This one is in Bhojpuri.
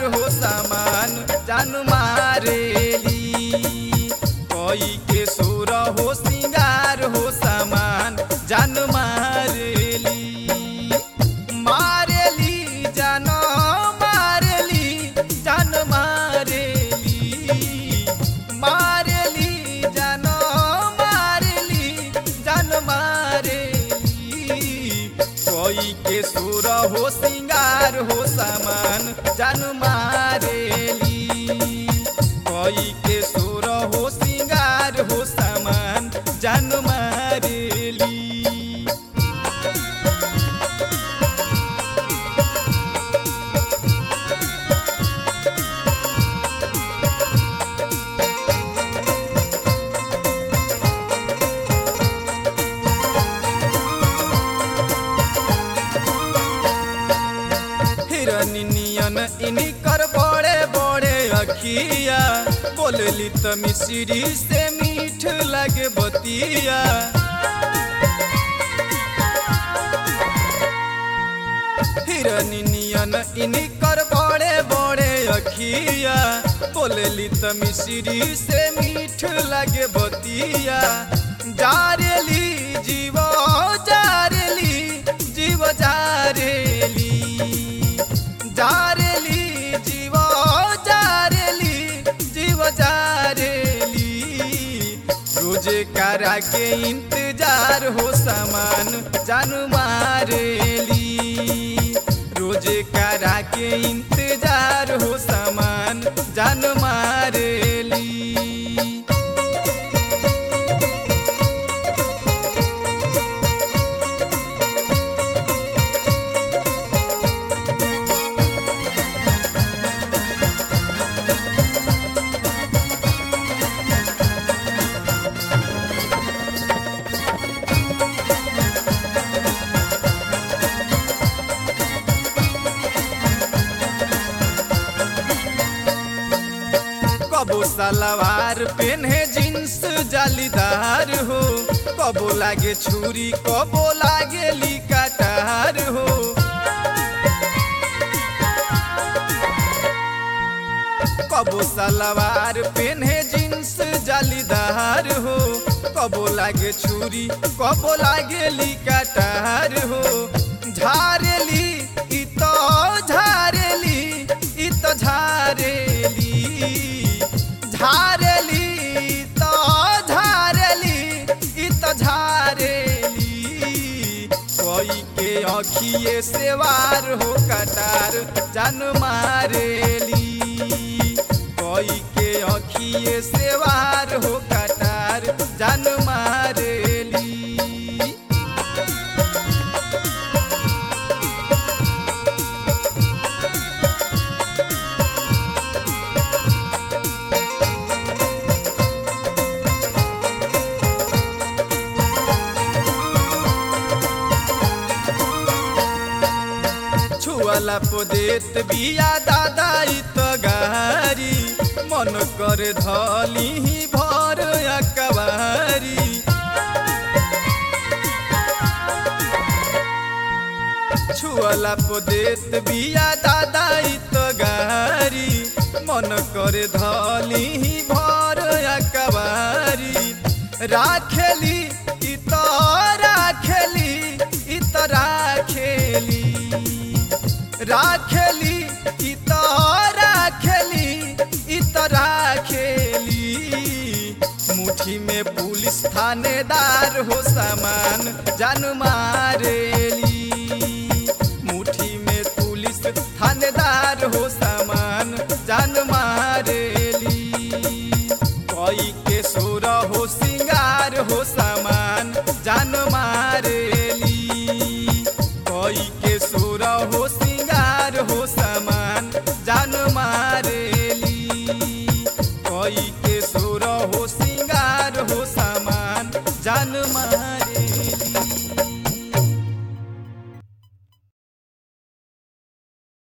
हो सामान जान मारेली। कोई के सोर हो सिंगार हो सामान जान मारेली। मारेली जान मारेली जान मारेली। मारेली जान मारेली जान मारेली। कोई के सोर हो सिंगार हो सामान जान मारेली। कोई के सोर हो सिंगार हो सामान जान मारेली। हिरनियन इनकर बड़े बड़े अखिया बोलली त मिश्री से मीठ लगे बतिया। हिरनियन इनकर बड़े बड़े अखिया बोलली त मिश्री से मीठ लगे बतिया। जारेली जीव जारेली जीव जारेली। जारेली जीव जारेली जीव जारेली। रोजे करा के इंतजार हो सामान जान मारेली। रोजे करा के इंतजार हो सामान जान मारेली। कबो सलवार पेन्हे जींस जालीदार हो। कबो लागे छुरी कबो लागे लिकाटार हो। कबो सलवार पेन्हे जींस जालीदार हो। कबो लागे छुरी कबो लागे लिकाटार हो। झारेली इ तो झारेली इ तो झारेली। झारेली तो झारेली इ तो झारेली। कोई के अखिए से वार हो कटार जान मारेली। कोई के अखिए से वार हो कटार जान मारेली। छुअला पोदेत बिया दादा इ तो गारी। मन कर धली ही भर अकबारी। छुअला पोदेत बिया दादा इ तो गारी। मन कर धली ही भर अकबारी। राखेली इ तो राखेली इ तो राखेली। राखेली इ तो राखेली इ तो राखेली। मुट्ठी में पुलिस थानेदार हो सामान जान मारेली। मुट्ठी में पुलिस थानेदार हो सामान जान मारेली। कोई के सोर हो सिंगार हो सामान जान मारेली। कोई के सोर हो सिंगार हो सामान जान मारेली। कोई के सोर हो सिंगार हो सामान जान मारेली।